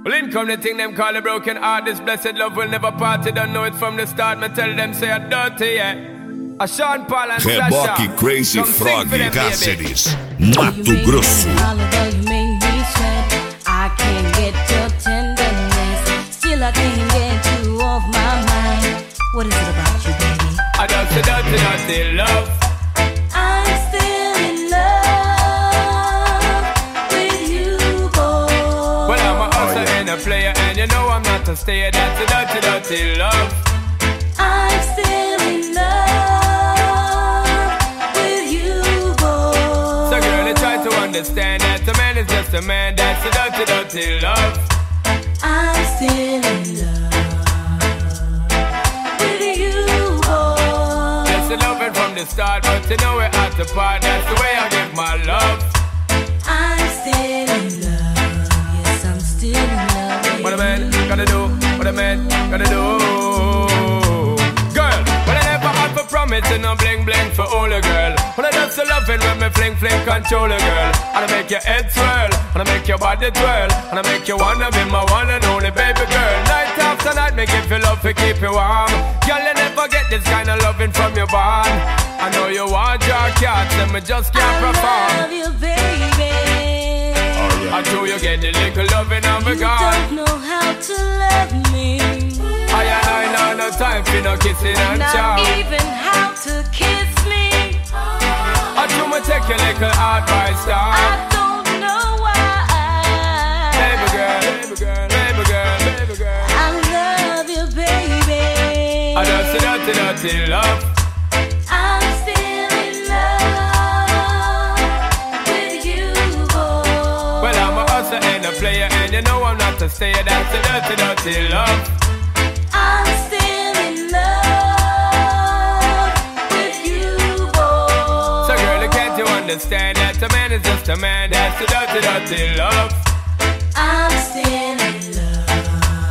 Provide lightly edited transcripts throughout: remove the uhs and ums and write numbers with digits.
Well, in come the thing them call a broken heart. This blessed love will never part. They don't know it from the start. Me tell them say I'm dirty, yeah. A Sean Paul and Reboque Sasha. Crazy Come Frog sing for them, Cáceres, baby. Mato Grosso. I can't get your tenderness. Still I can't get you off my mind. What is it about you, baby? I don't say dirty, dirty love. I'm still in love with you, boy. Well, I'm a hustler and a player, and you know I'm not a stayer. That's a dirty, dirty love. I'm still in love with you, boy. So girl, I try to understand that a man is just a man. That's a dirty, dirty love. I'm still in love with you, boy. That's the loving from the start, but you know we're at the part. That's the way I give my love. I'm still in love. Yes, I'm still in love with What a man gonna do? What a man gonna do? Girl, well I never had for promise and no bling bling for all a girl. Well I just the loving when me fling fling control a girl. And I make your head swirl, and I make your body twirl, and I make you wanna be my one and only baby girl. Night after night, make you feel love to keep you warm. Girl, you never get this kind of loving from your bond. I know you want your cats, and me just can't perform. I love you, baby. I know you get the little loving of a You God. don't know how to love me. I know no time for no kissing and Not chow. even how to kiss me. I do me take your little advice down. I don't know why. Baby girl, baby girl, baby girl, baby girl. I love you, baby. I just a dirty, dirty love. I'm still in love with you, boy. Well, I'm a hustler and a player, and you know I'm not a stayer. That's a dirty, dirty love. I'm still in love with you, boy. So girl, can't you understand that a man is just a man? That's a dirty, dirty love. I'm still in love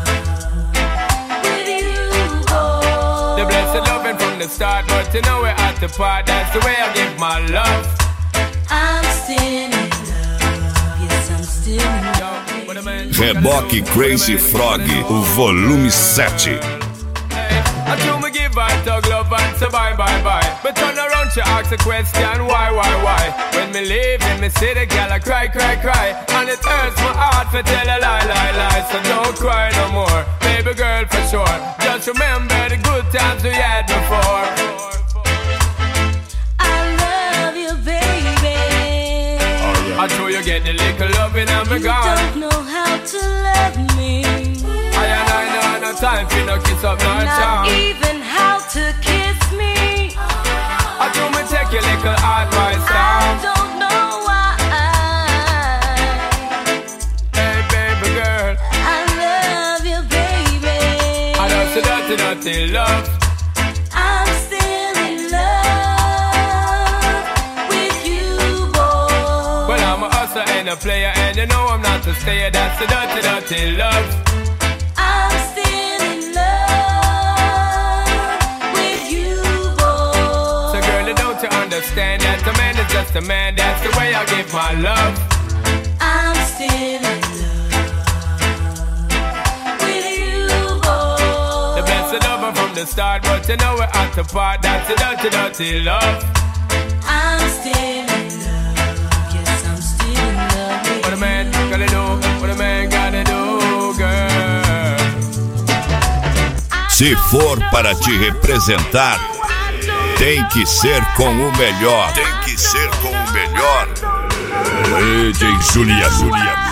with you, boy. The blessed loving from the start, but you know we're at the part. That's the way I give my love. I'm still in love. Yes, I'm still in love. What a man Reboque Crazy Frog, o volume 7. I do me give her dog love and say bye, bye, bye. But turn around, she ask a question, why? When me leave in me city, girl, I cry. And it hurts my heart to tell a lie. So don't cry no more, baby girl, for sure. Just remember the good times we had before. I love you, baby. I know you get the little loving and me You gone. don't know how to love me. I know no time for no kiss up, no Not charm. even how to kiss me. I do me take your little advice I down. don't know why. Hey, baby girl, I love you, baby. I just a dirty, dirty love. I'm still in love with you, boy. Well, I'm a hustler and a player, and you know I'm not a stayer. That's a dirty, dirty love. I'm still in love with you, boy. So girl, don't you understand that a man is just a man? That's the way I give my love. I'm still in love with you, boy. The blessed lover from the start, but you know we're at the part. That's a dirty, dirty love. I'm still in love. Yes, I'm still in love with What a man gotta do, what a man gotta do, girl. Se for para te representar, tem que ser com o melhor. Tem que ser com o melhor. DJ Juliano.